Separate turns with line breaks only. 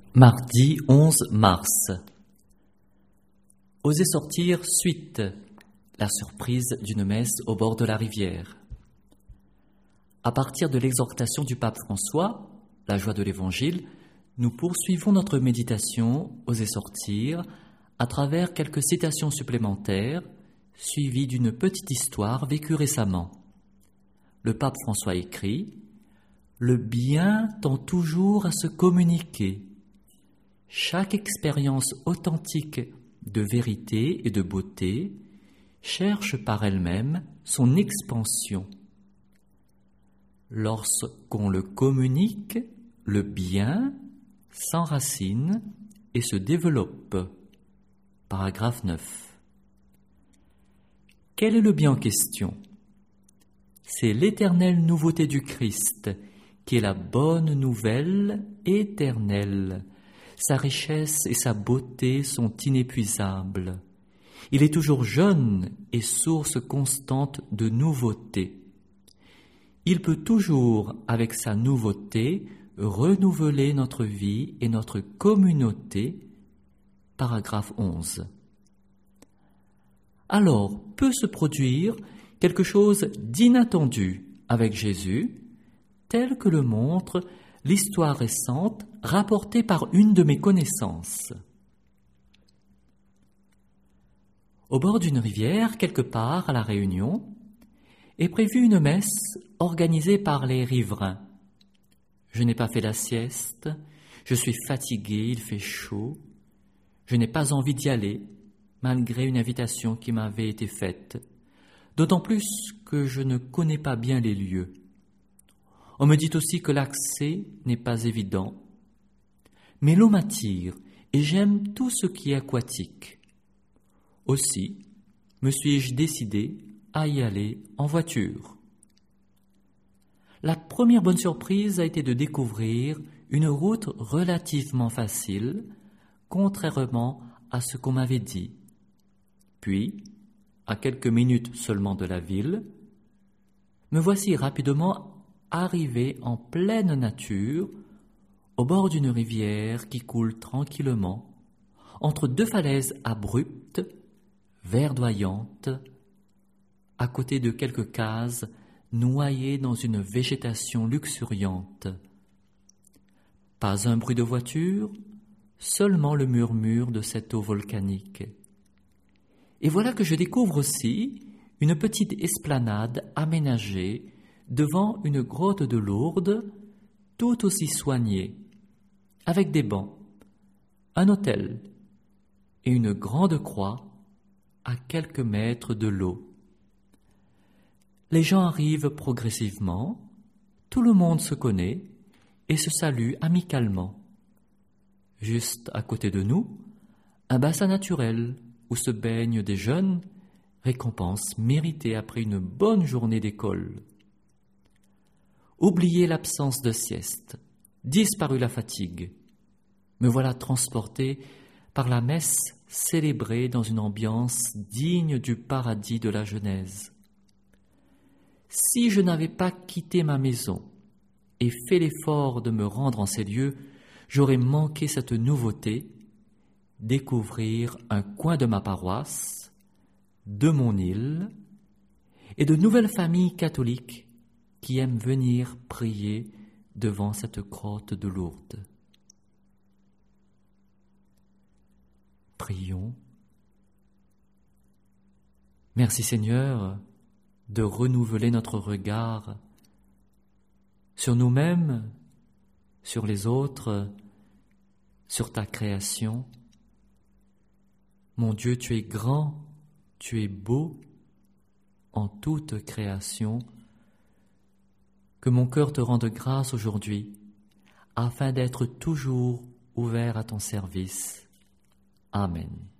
Mardi 11 mars. Osez sortir suite, la surprise d'une messe au bord de la rivière. À partir de l'exhortation du pape François, la joie de l'Évangile, nous poursuivons notre méditation Osez sortir à travers quelques citations supplémentaires suivies d'une petite histoire vécue récemment. Le pape François écrit « Le bien tend toujours à se communiquer. Chaque expérience authentique de vérité et de beauté cherche par elle-même son expansion. Lorsqu'on le communique, le bien s'enracine et se développe. » Paragraphe 9. Quel est le bien en question ? C'est l'éternelle nouveauté du Christ, qui est la bonne nouvelle éternelle. Sa richesse et sa beauté sont inépuisables. Il est toujours jeune et source constante de nouveauté. Il peut toujours, avec sa nouveauté, renouveler notre vie et notre communauté. Paragraphe 11. Alors, peut se produire quelque chose d'inattendu avec Jésus, tel que le montre l'histoire récente rapportée par une de mes connaissances. Au bord d'une rivière, quelque part à La Réunion, est prévue une messe organisée par les riverains. Je n'ai pas fait la sieste, je suis fatigué, il fait chaud. Je n'ai pas envie d'y aller, malgré une invitation qui m'avait été faite, d'autant plus que je ne connais pas bien les lieux. On me dit aussi que l'accès n'est pas évident. Mais l'eau m'attire et j'aime tout ce qui est aquatique. Aussi, me suis-je décidé à y aller en voiture. La première bonne surprise a été de découvrir une route relativement facile, contrairement à ce qu'on m'avait dit. Puis, à quelques minutes seulement de la ville, me voici rapidement arrivé en pleine nature, au bord d'une rivière qui coule tranquillement, entre deux falaises abruptes, verdoyantes, à côté de quelques cases noyées dans une végétation luxuriante. Pas un bruit de voiture, seulement le murmure de cette eau volcanique. Et voilà que je découvre aussi une petite esplanade aménagée devant une grotte de Lourdes, tout aussi soignée, avec des bancs, un autel et une grande croix à quelques mètres de l'eau. Les gens arrivent progressivement, tout le monde se connaît et se salue amicalement. Juste à côté de nous, un bassin naturel où se baignent des jeunes, récompense méritée après une bonne journée d'école. Oubliez l'absence de sieste, disparut la fatigue. Me voilà transporté par la messe célébrée dans une ambiance digne du paradis de la Genèse. Si je n'avais pas quitté ma maison et fait l'effort de me rendre en ces lieux, j'aurais manqué cette nouveauté, découvrir un coin de ma paroisse, de mon île, et de nouvelles familles catholiques qui aiment venir prier devant cette grotte de Lourdes. Prions. Merci Seigneur de renouveler notre regard sur nous-mêmes, sur les autres, sur ta création. Mon Dieu, tu es grand, tu es beau en toute création. Que mon cœur te rende grâce aujourd'hui, afin d'être toujours ouvert à ton service. Amen.